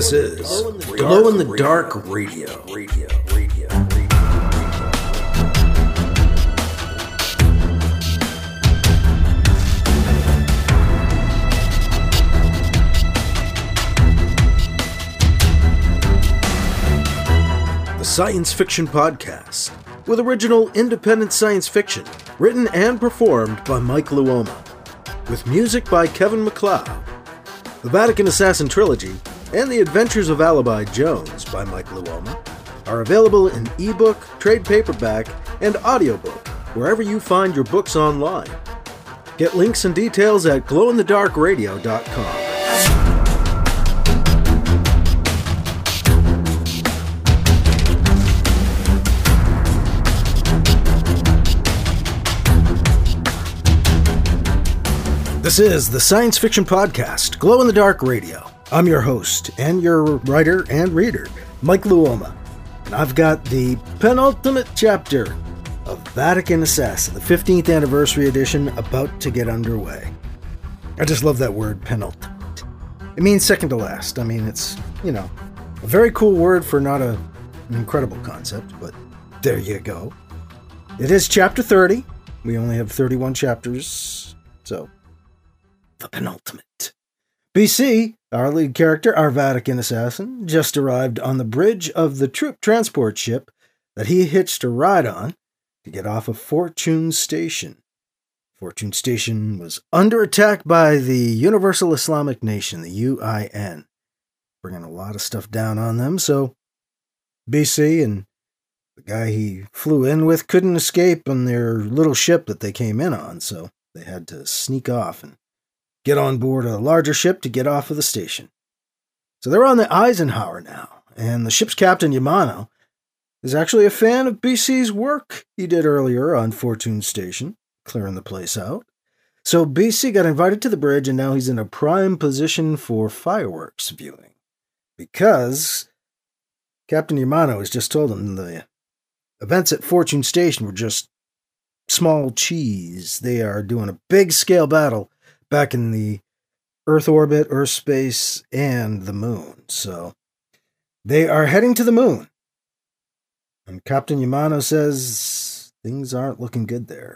This is Glow in the Dark Radio. The science fiction podcast with original independent science fiction written and performed by Mike Luoma, with music by Kevin MacLeod. The Vatican Assassin Trilogy and The Adventures of Alibi Jones by Mike Luoma are available in ebook, trade paperback, and audiobook wherever you find your books online. Get links and details at glowinthedarkradio.com. This is the science fiction podcast, Glow in the Dark Radio. I'm your host and your writer and reader, Mike Luoma. And I've got the penultimate chapter of Vatican Assassin, the 15th anniversary edition, about to get underway. I just love that word, penultimate. It means second to last. I mean, it's, a very cool word for not an incredible concept, but there you go. It is chapter 30. We only have 31 chapters, so the penultimate. BC, our lead character, our Vatican assassin, just arrived on the bridge of the troop transport ship that he hitched a ride on to get off of Fortune Station. Fortune Station was under attack by the Universal Islamic Nation, the UIN, bringing a lot of stuff down on them, so BC and the guy he flew in with couldn't escape on their little ship that they came in on, so they had to sneak off and get on board a larger ship to get off of the station. So they're on the Eisenhower now, and the ship's captain, Yamano, is actually a fan of BC's work he did earlier on Fortune Station, clearing the place out. So BC got invited to the bridge, and now he's in a prime position for fireworks viewing, because Captain Yamano has just told him the events at Fortune Station were just small cheese. They are doing a big-scale battle back in the Earth orbit, Earth space, and the moon. So they are heading to the moon. And Captain Yamano says things aren't looking good there.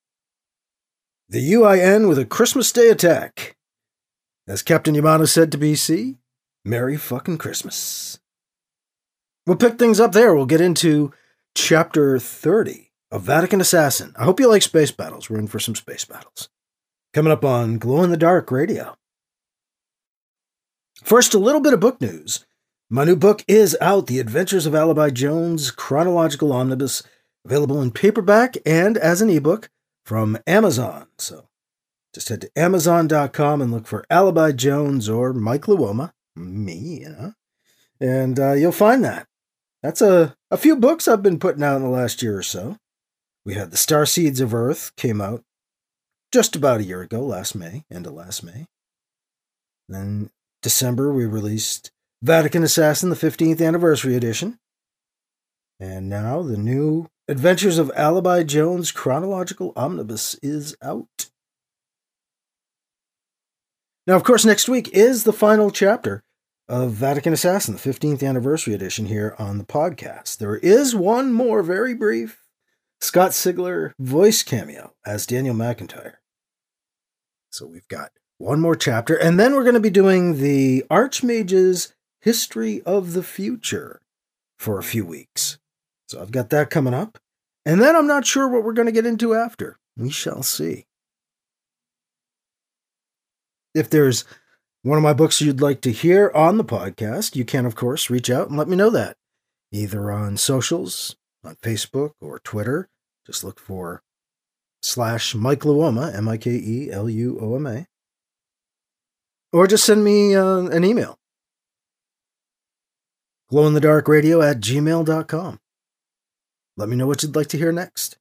The UIN with a Christmas Day attack. As Captain Yamano said to BC, Merry fucking Christmas. We'll pick things up there. We'll get into chapter 30 of Vatican Assassin. I hope you like space battles. We're in for some space battles. Coming up on Glow in the Dark Radio. First, a little bit of book news. My new book is out, The Adventures of Alibi Jones, Chronological Omnibus, available in paperback and as an ebook from Amazon. So just head to Amazon.com and look for Alibi Jones or Mike Luoma, me, and you'll find that. That's a few books I've been putting out in the last year or so. We had The Starseeds of Earth, came out just about a year ago, end of last May. Then December, we released Vatican Assassin, the 15th anniversary edition. And now the new Adventures of Alibi Jones Chronological Omnibus is out. Now, of course, next week is the final chapter of Vatican Assassin, the 15th anniversary edition here on the podcast. There is one more very brief Scott Sigler voice cameo as Daniel McIntyre. So we've got one more chapter, and then we're going to be doing the Archmage's History of the Future for a few weeks. So I've got that coming up, and then I'm not sure what we're going to get into after. We shall see. If there's one of my books you'd like to hear on the podcast, you can, of course, reach out and let me know that, either on socials, on Facebook or Twitter. Just look for /Mike Luoma, MikeLuoma, or just send me an email. glowinthedarkradio@gmail.com. Let me know what you'd like to hear next.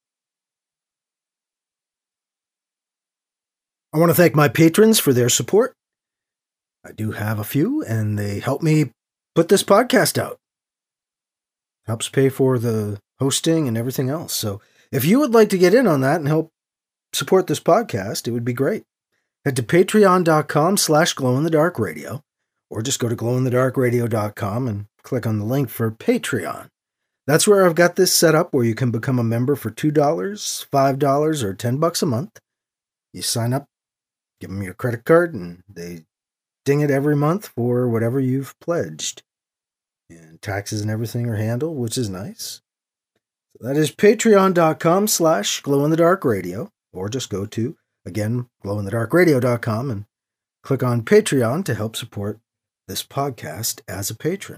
I want to thank my patrons for their support. I do have a few, and they help me put this podcast out. Helps pay for the hosting and everything else. So if you would like to get in on that and help support this podcast, it would be great. Head to patreon.com/glowinthedarkradio, or just go to glowinthedarkradio.com and click on the link for Patreon. That's where I've got this set up where you can become a member for $2, $5, or $10 a month. You sign up, give them your credit card, and they ding it every month for whatever you've pledged. And taxes and everything are handled, which is nice. So that is patreon.com/glowinthedarkradio, or just go to, again, glowinthedarkradio.com and click on Patreon to help support this podcast as a patron.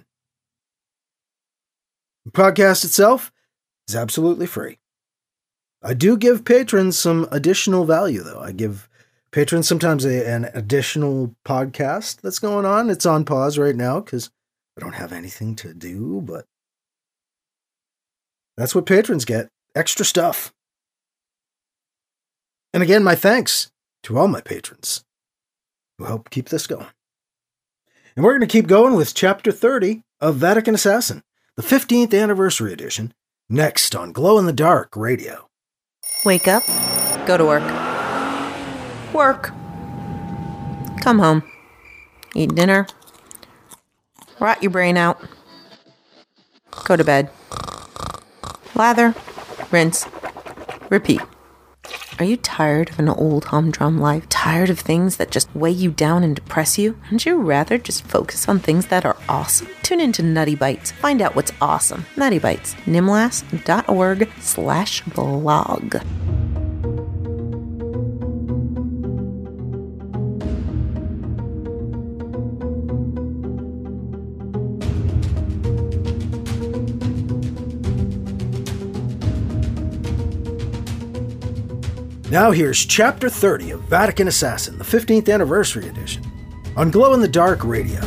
The podcast itself is absolutely free. I do give patrons some additional value, though. I give patrons sometimes an additional podcast that's going on. It's on pause right now because I don't have anything to do, but that's what patrons get. Extra stuff. And again, my thanks to all my patrons who help keep this going. And we're going to keep going with Chapter 30 of Vatican Assassin, the 15th Anniversary Edition, next on Glow in the Dark Radio. Wake up, go to work. Work. Come home. Eat dinner. Rot your brain out. Go to bed. Lather. Rinse. Repeat. Are you tired of an old humdrum life? Tired of things that just weigh you down and depress you? Wouldn't you rather just focus on things that are awesome? Tune into Nutty Bites. Find out what's awesome. Nutty Bites. nimlas.org/blog. Now here's Chapter 30 of Vatican Assassin, the 15th Anniversary Edition, on Glow in the Dark Radio.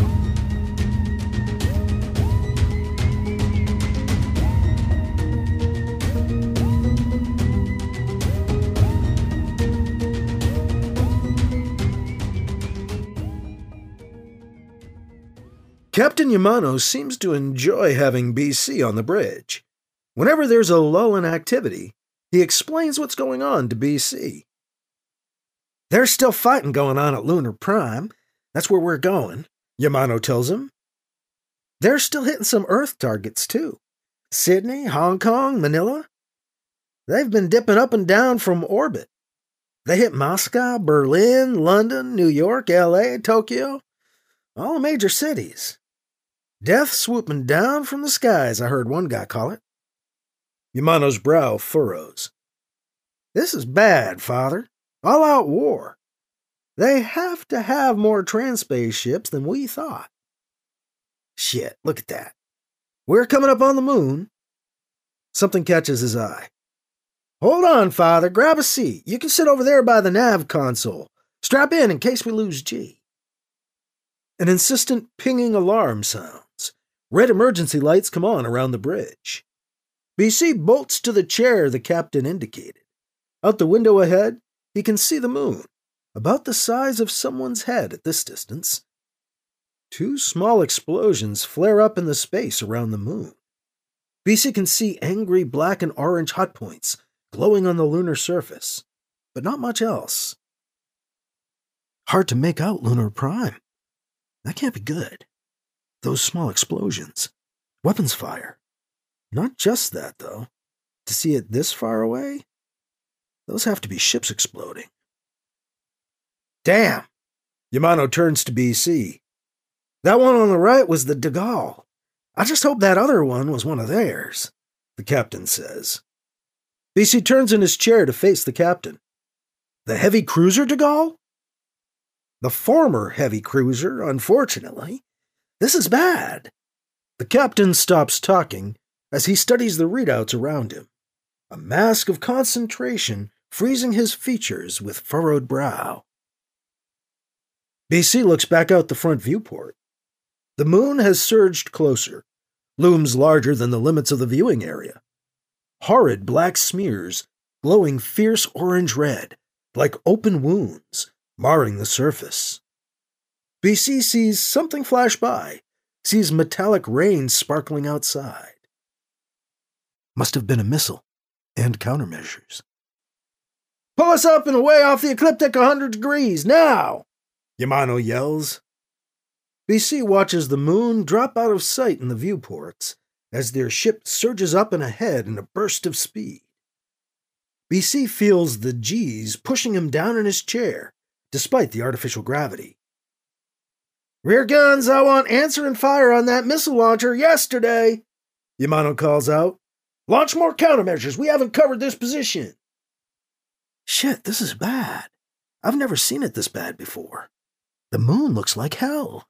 Captain Yamano seems to enjoy having BC on the bridge. Whenever there's a lull in activity, he explains what's going on to BC. There's still fighting going on at Lunar Prime. That's where we're going, Yamano tells him. They're still hitting some Earth targets, too. Sydney, Hong Kong, Manila. They've been dipping up and down from orbit. They hit Moscow, Berlin, London, New York, LA, Tokyo. All the major cities. Death swooping down from the skies, I heard one guy call it. Yamano's brow furrows. This is bad, Father. All-out war. They have to have more Transpace ships than we thought. Shit, look at that. We're coming up on the moon. Something catches his eye. Hold on, Father. Grab a seat. You can sit over there by the nav console. Strap in case we lose G. An insistent pinging alarm sounds. Red emergency lights come on around the bridge. BC bolts to the chair the captain indicated. Out the window ahead, he can see the moon, about the size of someone's head at this distance. Two small explosions flare up in the space around the moon. BC can see angry black and orange hot points glowing on the lunar surface, but not much else. Hard to make out Lunar Prime. That can't be good. Those small explosions. Weapons fire. Not just that, though. To see it this far away? Those have to be ships exploding. Damn! Yamano turns to BC. That one on the right was the De Gaulle. I just hope that other one was one of theirs, the captain says. BC turns in his chair to face the captain. The heavy cruiser De Gaulle? The former heavy cruiser, unfortunately. This is bad. The captain stops talking as he studies the readouts around him, a mask of concentration freezing his features with furrowed brow. BC looks back out the front viewport. The moon has surged closer, looms larger than the limits of the viewing area. Horrid black smears, glowing fierce orange-red, like open wounds, marring the surface. BC sees something flash by, sees metallic rain sparkling outside. Must have been a missile, and countermeasures. Pull us up and away off the ecliptic 100 degrees, now! Yamano yells. BC watches the moon drop out of sight in the viewports as their ship surges up and ahead in a burst of speed. BC feels the G's pushing him down in his chair, despite the artificial gravity. "Rear guns, I want answering fire on that missile launcher yesterday," Yamano calls out. "Launch more countermeasures. We haven't covered this position." Shit, this is bad. I've never seen it this bad before. The moon looks like hell.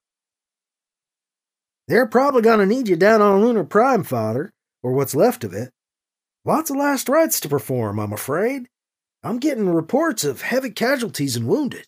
"They're probably going to need you down on Lunar Prime, Father, or what's left of it. Lots of last rites to perform, I'm afraid. I'm getting reports of heavy casualties and wounded."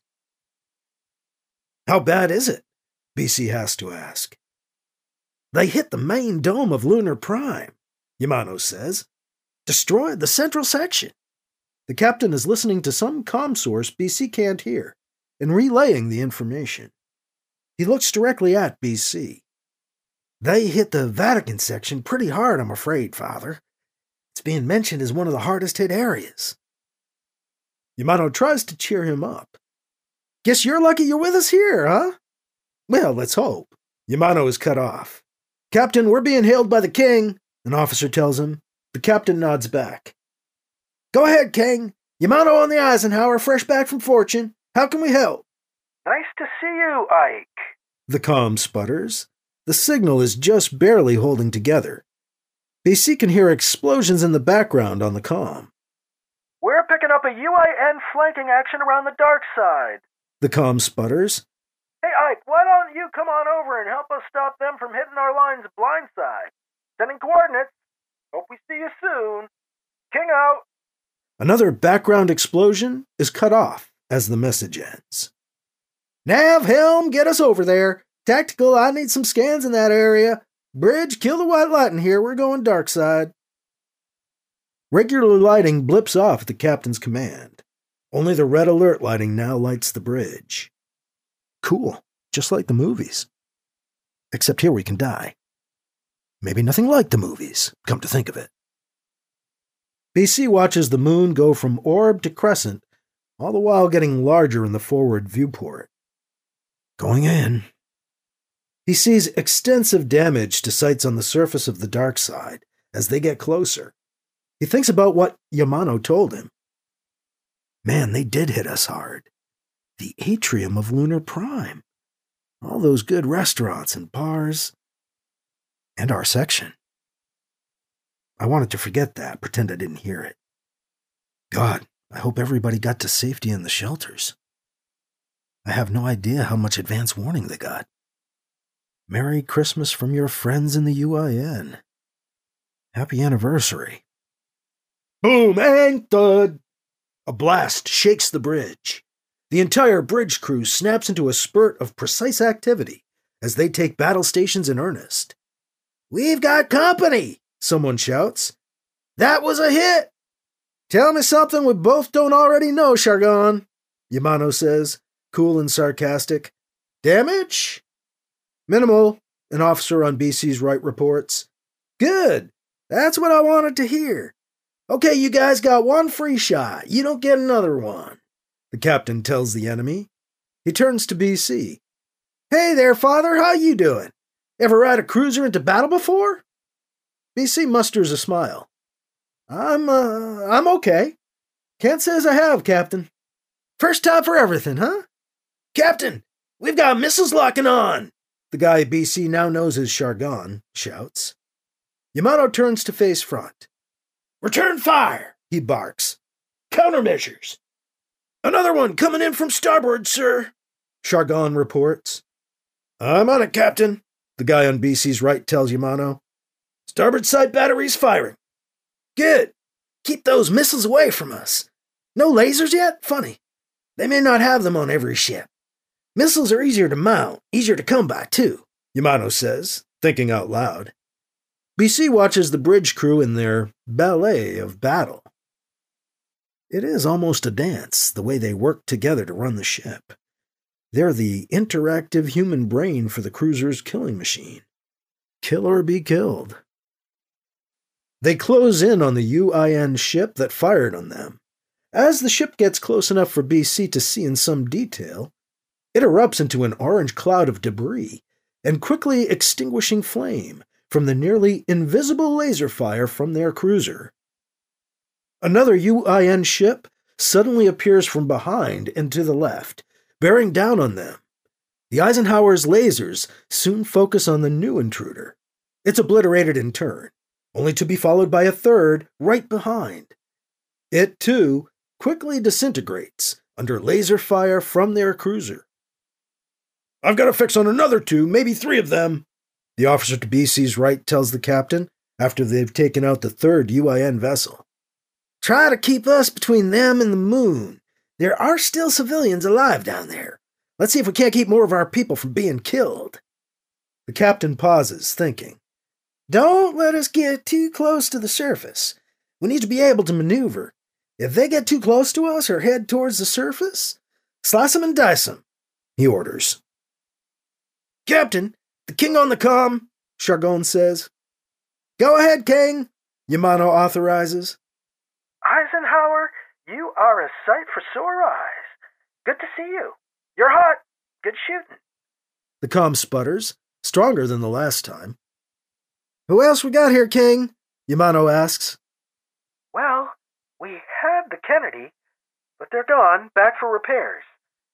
"How bad is it?" BC has to ask. "They hit the main dome of Lunar Prime," Yamano says. "Destroyed the central section." The captain is listening to some comm source BC can't hear and relaying the information. He looks directly at BC. "They hit the Vatican section pretty hard, I'm afraid, Father. It's being mentioned as one of the hardest hit areas." Yamano tries to cheer him up. "Guess you're lucky you're with us here, huh?" "Well, let's hope." Yamano is cut off. "Captain, we're being hailed by the king," an officer tells him. The captain nods back. "Go ahead, King. Yamano on the Eisenhower, fresh back from Fortune. How can we help?" "Nice to see you, Ike," the comm sputters. The signal is just barely holding together. BC can hear explosions in the background on the comm. "We're picking up a UIN flanking action around the dark side," the comm sputters. "Hey, Ike, why don't you come on over and help us stop them from hitting our lines blindside? Sending coordinates. Hope we see you soon. King out." Another background explosion is cut off as the message ends. "Nav, helm, get us over there. Tactical, I need some scans in that area. Bridge, kill the white light in here. We're going dark side." Regular lighting blips off at the captain's command. Only the red alert lighting now lights the bridge. Cool, just like the movies. Except here we can die. Maybe nothing like the movies, come to think of it. BC watches the moon go from orb to crescent, all the while getting larger in the forward viewport. Going in. He sees extensive damage to sites on the surface of the dark side as they get closer. He thinks about what Yamano told him. Man, they did hit us hard. The atrium of Lunar Prime. All those good restaurants and bars. And our section. I wanted to forget that, pretend I didn't hear it. God, I hope everybody got to safety in the shelters. I have no idea how much advance warning they got. Merry Christmas from your friends in the UIN. Happy anniversary. Boom and thud! A blast shakes the bridge. The entire bridge crew snaps into a spurt of precise activity as they take battle stations in earnest. "We've got company!" someone shouts. "That was a hit!" "Tell me something we both don't already know, Shargon," Yamano says, cool and sarcastic. "Damage?" "Minimal," an officer on BC's right reports. "Good. That's what I wanted to hear. Okay, you guys got one free shot. You don't get another one," the captain tells the enemy. He turns to BC. "Hey there, Father. How you doing? Ever ride a cruiser into battle before?" BC musters a smile. I'm okay. Can't say as I have, Captain. First time for everything, huh?" "Captain, we've got missiles locking on," the guy BC now knows as Shargon shouts. Yamano turns to face front. "Return fire," he barks. "Countermeasures." "Another one coming in from starboard, sir," Shargon reports. "I'm on it, Captain," the guy on BC's right tells Yamano. "Starboard side batteries firing." "Good. Keep those missiles away from us. No lasers yet? Funny. They may not have them on every ship. Missiles are easier to mount, easier to come by, too," Yamano says, thinking out loud. BC watches the bridge crew in their ballet of battle. It is almost a dance, the way they work together to run the ship. They're the interactive human brain for the cruiser's killing machine. Kill or be killed. They close in on the UIN ship that fired on them. As the ship gets close enough for BC to see in some detail, it erupts into an orange cloud of debris and quickly extinguishing flame from the nearly invisible laser fire from their cruiser. Another UIN ship suddenly appears from behind and to the left, bearing down on them. The Eisenhower's lasers soon focus on the new intruder. It's obliterated in turn, only to be followed by a third right behind. It, too, quickly disintegrates under laser fire from their cruiser. "I've got a fix on another 2, maybe 3 of them," the officer to BC's right tells the captain after they've taken out the third UIN vessel. "Try to keep us between them and the moon. There are still civilians alive down there. Let's see if we can't keep more of our people from being killed." The captain pauses, thinking. "Don't let us get too close to the surface. We need to be able to maneuver. If they get too close to us or head towards the surface, slice them and dice them," he orders. "Captain, the King on the comm," Chargon says. "Go ahead, King," Yamano authorizes. Eisenhower, you are a sight for sore eyes. Good to see you. You're hot. Good shooting. The comm sputters, stronger than the last time. "Who else we got here, King?" Yamano asks. Well, we had the Kennedy, but they're gone, back for repairs.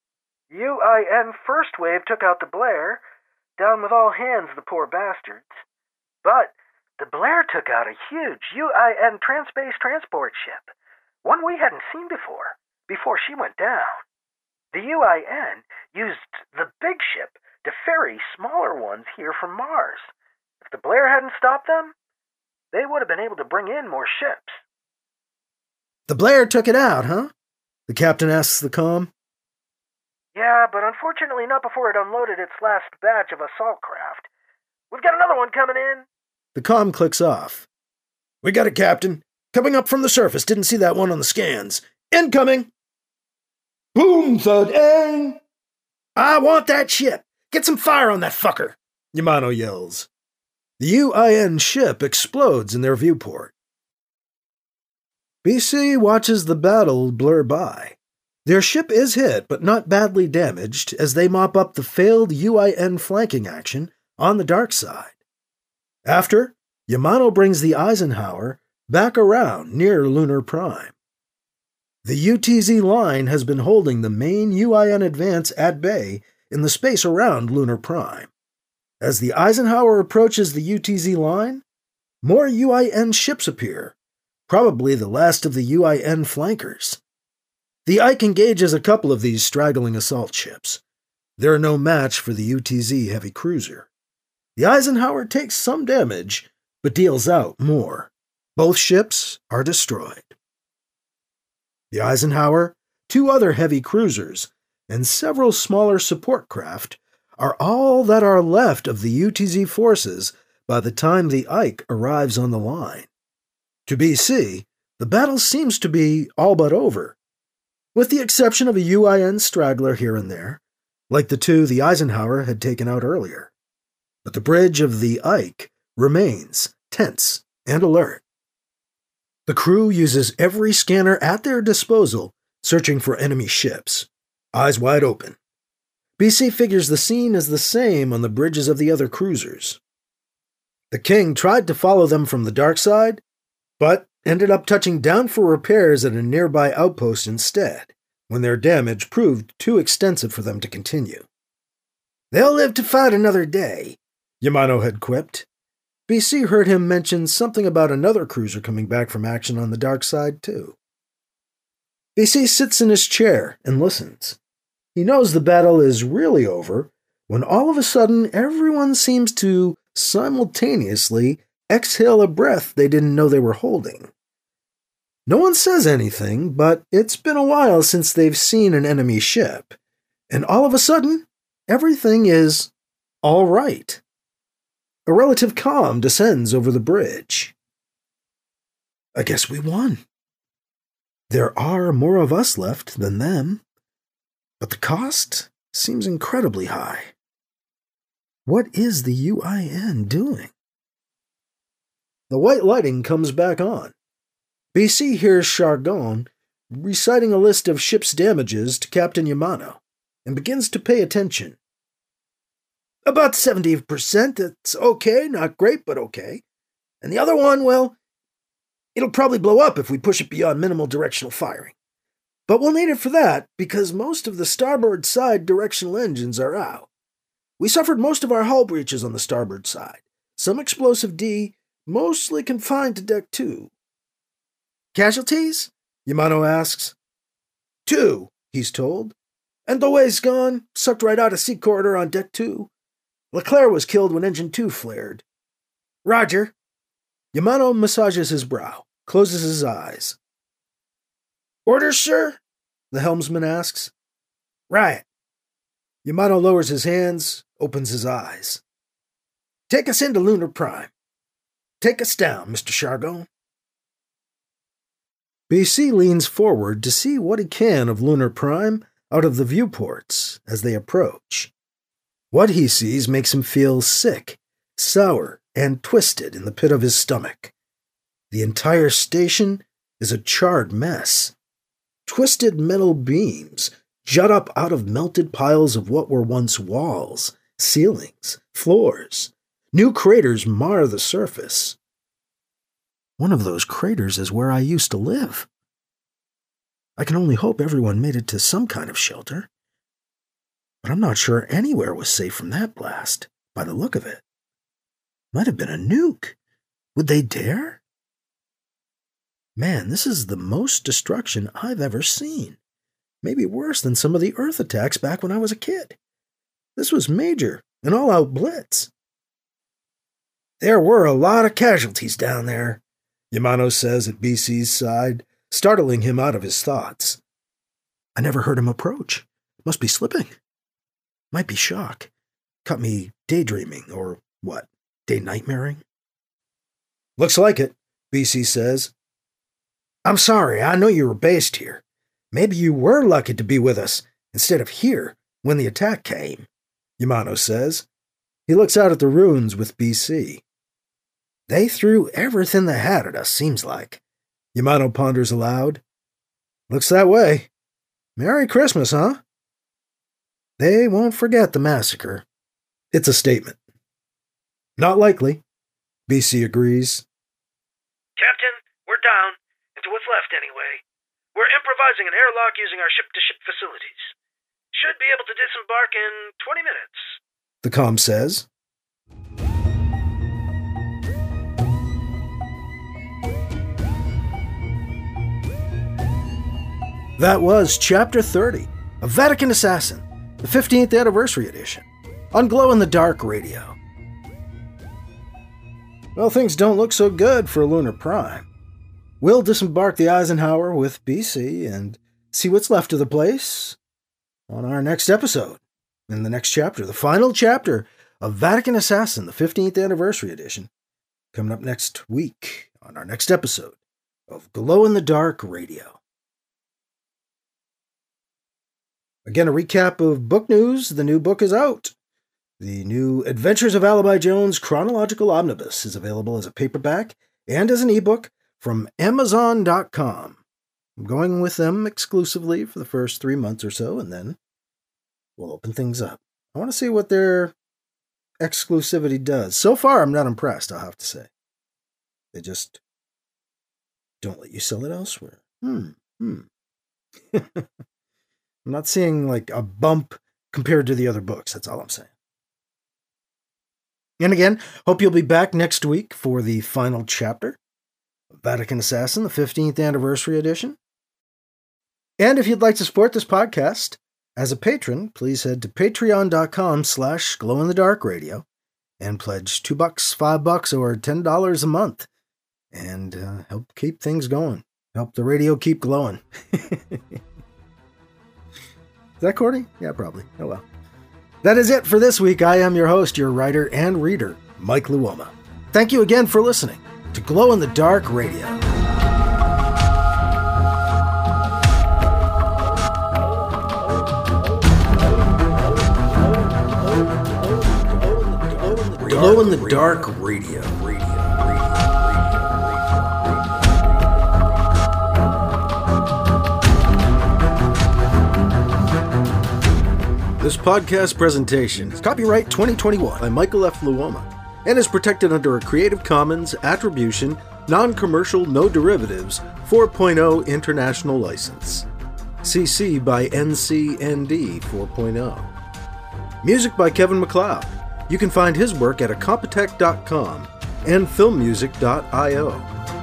UIN first wave took out the Blair, down with all hands, the poor bastards. But the Blair took out a huge UIN Transspace transport ship, one we hadn't seen before she went down. The UIN used the big ship to ferry smaller ones here from Mars. If the Blair hadn't stopped them, they would have been able to bring in more ships. "The Blair took it out, huh?" the captain asks the comm. Yeah, but unfortunately not before it unloaded its last batch of assault craft. We've got another one coming in. The comm clicks off. "We got it, Captain. Coming up from the surface. Didn't see that one on the scans. Incoming!" Boom, thud, and... "I want that ship. Get some fire on that fucker," Yamano yells. The UIN ship explodes in their viewport. BC watches the battle blur by. Their ship is hit, but not badly damaged, as they mop up the failed UIN flanking action on the dark side. After, Yamano brings the Eisenhower back around near Lunar Prime. The UTZ line has been holding the main UIN advance at bay in the space around Lunar Prime. As the Eisenhower approaches the UTZ line, more UIN ships appear, probably the last of the UIN flankers. The Ike engages a couple of these straggling assault ships. They're no match for the UTZ heavy cruiser. The Eisenhower takes some damage, but deals out more. Both ships are destroyed. The Eisenhower, 2 other heavy cruisers, and several smaller support craft are all that are left of the UTZ forces by the time the Ike arrives on the line. To BC, the battle seems to be all but over, with the exception of a UIN straggler here and there, like the 2 the Eisenhower had taken out earlier. But the bridge of the Ike remains tense and alert. The crew uses every scanner at their disposal, searching for enemy ships, eyes wide open. BC figures the scene is the same on the bridges of the other cruisers. The King tried to follow them from the dark side, but ended up touching down for repairs at a nearby outpost instead, when their damage proved too extensive for them to continue. "They'll live to fight another day," Yamano had quipped. BC heard him mention something about another cruiser coming back from action on the dark side, too. BC sits in his chair and listens. He knows the battle is really over, when all of a sudden everyone seems to simultaneously exhale a breath they didn't know they were holding. No one says anything, but it's been a while since they've seen an enemy ship, and all of a sudden, everything is all right. A relative calm descends over the bridge. "I guess we won. There are more of us left than them, but the cost seems incredibly high. What is the UIN doing?" The white lighting comes back on. BC hears Chargon reciting a list of ship's damages to Captain Yamano and begins to pay attention. About 70%. It's okay, not great, but okay. And the other one, well, it'll probably blow up if we push it beyond minimal directional firing. But we'll need it for that, because most of the starboard side directional engines are out. We suffered most of our hull breaches on the starboard side. Some explosive D, mostly confined to deck 2. Casualties? Yamano asks. 2, he's told. And the way's gone, sucked right out of sea corridor on deck 2. Leclerc was killed when engine 2 flared. Roger. Yamano massages his brow, closes his eyes. Orders, sir? The helmsman asks. Right. Yamano lowers his hands, opens his eyes. Take us into Lunar Prime. Take us down, Mr. Shargon. BC leans forward to see what he can of Lunar Prime out of the viewports as they approach. What he sees makes him feel sick, sour, and twisted in the pit of his stomach. The entire station is a charred mess. Twisted metal beams jut up out of melted piles of what were once walls, ceilings, floors. New craters mar the surface. One of those craters is where I used to live. I can only hope everyone made it to some kind of shelter. But I'm not sure anywhere was safe from that blast, by the look of it. Might have been a nuke. Would they dare? Man, this is the most destruction I've ever seen. Maybe worse than some of the Earth attacks back when I was a kid. This was major, an all-out blitz. There were a lot of casualties down there, Yamano says at BC's side, startling him out of his thoughts. I never heard him approach. Must be slipping. Might be shock. Caught me daydreaming, or what, day-nightmaring? Looks like it, BC says. I'm sorry, I know you were based here. Maybe you were lucky to be with us, instead of here, when the attack came, Yamano says. He looks out at the ruins with BC. They threw everything they had at us, seems like. Yamano ponders aloud. Looks that way. Merry Christmas, huh? They won't forget the massacre. It's a statement. Not likely, BC agrees. Captain, we're down, into what's left anyway. We're improvising an airlock using our ship-to-ship facilities. Should be able to disembark in 20 minutes. The comm says. That was Chapter 30 of Vatican Assassin, the 15th Anniversary Edition, on Glow in the Dark Radio. Well, things don't look so good for Lunar Prime. We'll disembark the Eisenhower with BC and see what's left of the place on our next episode. In the next chapter, the final chapter of Vatican Assassin, the 15th Anniversary Edition, coming up next week on our next episode of Glow in the Dark Radio. Again, a recap of book news. The new book is out. The new Adventures of Alibi Jones Chronological Omnibus is available as a paperback and as an ebook from Amazon.com. I'm going with them exclusively for the first 3 months or so, and then we'll open things up. I want to see what their exclusivity does. So far, I'm not impressed, I'll have to say. They just don't let you sell it elsewhere. I'm not seeing like a bump compared to the other books. That's all I'm saying. And again, hope you'll be back next week for the final chapter of Vatican Assassin, the 15th Anniversary Edition. And if you'd like to support this podcast as a patron, please head to patreon.com/glowinthedarkradio and pledge $2, $5, or $10 a month and help keep things going. Help the radio keep glowing. Is that Cordy? Yeah, probably. Oh well. That is it for this week. I am your host, your writer and reader, Mike Luoma. Thank you again for listening to Glow in the Dark Radio. Glow in the Dark Radio. This podcast presentation is copyright 2021 by Michael F. Luoma and is protected under a Creative Commons Attribution, Non-Commercial, No Derivatives 4.0 International License. CC by NCND 4.0. Music by Kevin MacLeod. You can find his work at Incompetech.com and filmmusic.io.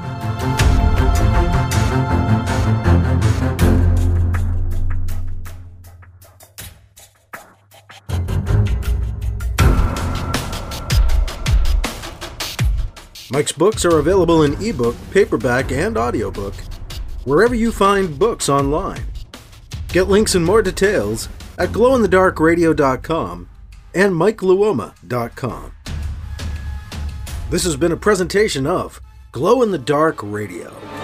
Mike's books are available in ebook, paperback, and audiobook, wherever you find books online. Get links and more details at glowinthedarkradio.com and mikeluoma.com. This has been a presentation of Glow in the Dark Radio.